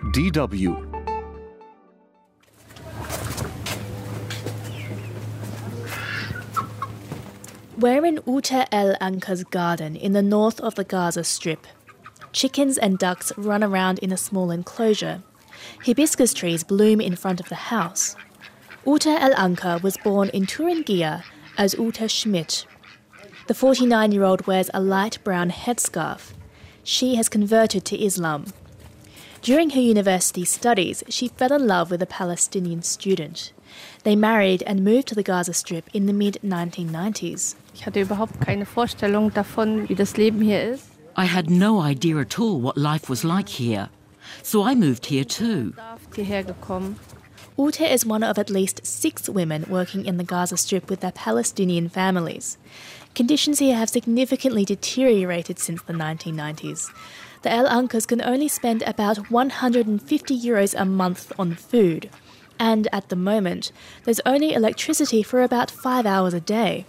DW. We're in Ute El Anka's garden in the north of the Gaza Strip. Chickens and ducks run around in a small enclosure. Hibiscus trees bloom in front of the house. Ute El Anka was born in Thuringia as Ute Schmidt. The 49-year-old wears a light brown headscarf. She has converted to Islam. During her university studies, she fell in love with a Palestinian student. They married and moved to the Gaza Strip in the mid-1990s. Ich hatte überhaupt keine Vorstellung davon, wie das Leben hier ist. I had no idea at all what life was like here. So I moved here too. Hierher gekommen. Ute is one of at least 6 women working in the Gaza Strip with their Palestinian families. Conditions here have significantly deteriorated since the 1990s. The El Ankas can only spend about 150 euros a month on food. And at the moment, there's only electricity for about 5 hours a day.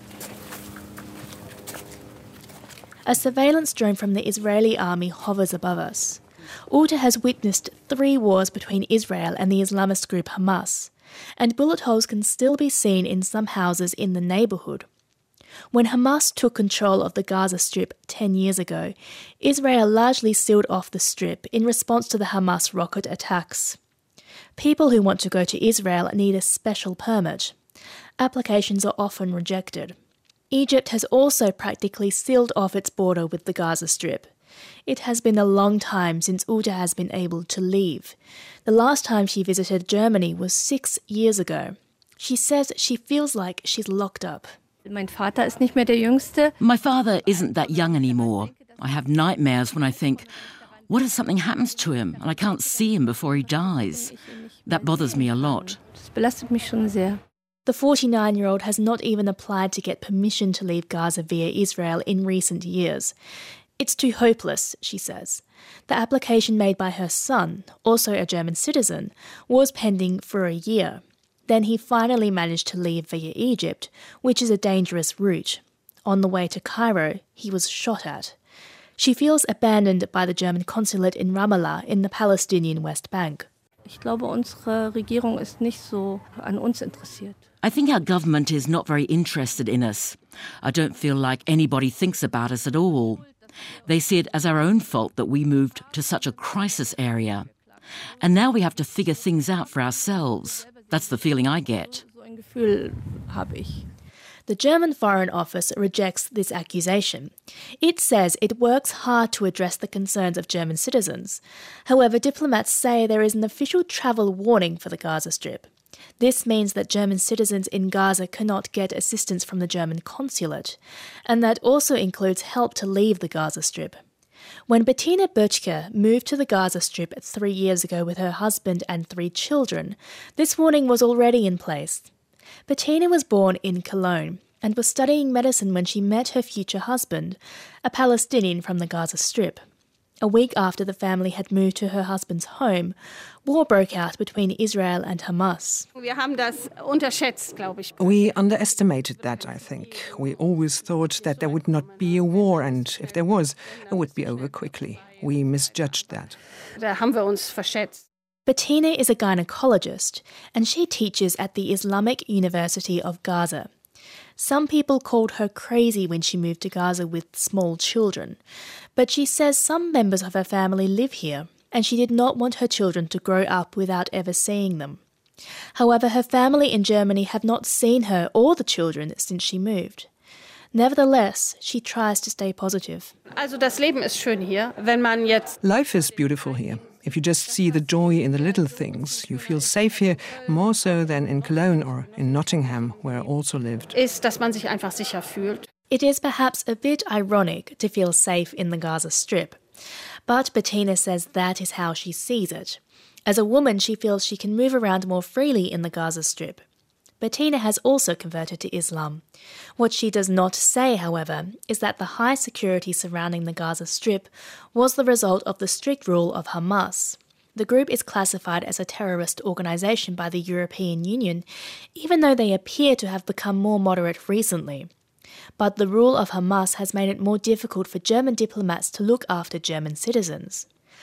A surveillance drone from the Israeli army hovers above us. Ute has witnessed 3 wars between Israel and the Islamist group Hamas, and bullet holes can still be seen in some houses in the neighbourhood. When Hamas took control of the Gaza Strip 10 years ago, Israel largely sealed off the strip in response to the Hamas rocket attacks. People who want to go to Israel need a special permit. Applications are often rejected. Egypt has also practically sealed off its border with the Gaza Strip. It has been a long time since Ute has been able to leave. The last time she visited Germany was 6 years ago. She says she feels like she's locked up. Mein Vater ist nicht mehr der Jüngste. My father isn't that young anymore. I have nightmares when I think, what if something happens to him and I can't see him before he dies? That bothers me a lot. Das belastet mich schon sehr. The 49-year-old has not even applied to get permission to leave Gaza via Israel in recent years. It's too hopeless, she says. The application made by her son, also a German citizen, was pending for a year. Then he finally managed to leave via Egypt, which is a dangerous route. On the way to Cairo, he was shot at. She feels abandoned by the German consulate in Ramallah in the Palestinian West Bank. Ich glaube, unsere Regierung ist nicht so an uns interessiert. I think our government is not very interested in us. I don't feel like anybody thinks about us at all. They see it as our own fault that we moved to such a crisis area. And now we have to figure things out for ourselves. That's the feeling I get. So ein Gefühl habe ich. The German Foreign Office rejects this accusation. It says it works hard to address the concerns of German citizens. However, diplomats say there is an official travel warning for the Gaza Strip. This means that German citizens in Gaza cannot get assistance from the German consulate, and that also includes help to leave the Gaza Strip. When Bettina Böttcher moved to the Gaza Strip 3 years ago with her husband and 3 children, this warning was already in place. Bettina was born in Cologne and was studying medicine when she met her future husband, a Palestinian from the Gaza Strip. A week after the family had moved to her husband's home, war broke out between Israel and Hamas. Wir haben das unterschätzt, glaube ich. We underestimated that, I think. We always thought that there would not be a war, and if there was, it would be over quickly. We misjudged that. Da haben wir uns verschätzt. Bettina is a gynecologist, and she teaches at the Islamic University of Gaza. Some people called her crazy when she moved to Gaza with small children, but she says some members of her family live here, and she did not want her children to grow up without ever seeing them. However, her family in Germany have not seen her or the children since she moved. Nevertheless, she tries to stay positive. Also das Leben ist schön hier, wenn man jetzt Life is beautiful here. If you just see the joy in the little things, you feel safe here more so than in Cologne or in Nottingham, where I also lived. ist, dass man sich einfach sicher fühlt. It is perhaps a bit ironic to feel safe in the Gaza Strip, but Bettina says that is how she sees it. As a woman, she feels she can move around more freely in the Gaza Strip. Bettina has also converted to Islam. What she does not say, however, is that the high security surrounding the Gaza Strip was the result of the strict rule of Hamas. The group is classified as a terrorist organisation by the European Union, even though they appear to have become more moderate recently. But the rule of Hamas has made it more difficult for German diplomats to look after German citizens.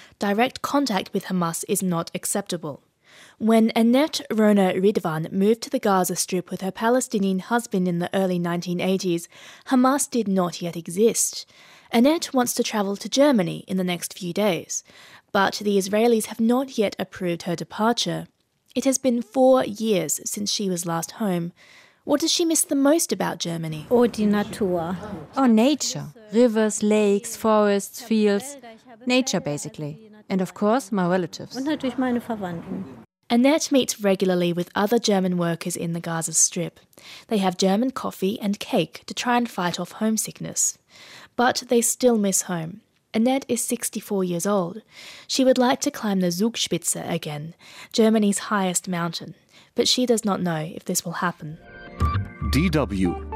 Direct contact with Hamas is not acceptable. When Annette Rona Ridvan moved to the Gaza Strip with her Palestinian husband in the early 1980s, Hamas did not yet exist. Annette wants to travel to Germany in the next few days, but the Israelis have not yet approved her departure. It has been 4 years since she was last home. What does she miss the most about Germany? Oh, die Natur. Oh, nature. Rivers, lakes, forests, fields. Nature, basically. And of course, my relatives. Und natürlich meine Verwandten. Annette meets regularly with other German workers in the Gaza Strip. They have German coffee and cake to try and fight off homesickness. But they still miss home. Annette is 64 years old. She would like to climb the Zugspitze again, Germany's highest mountain, but she does not know if this will happen. DW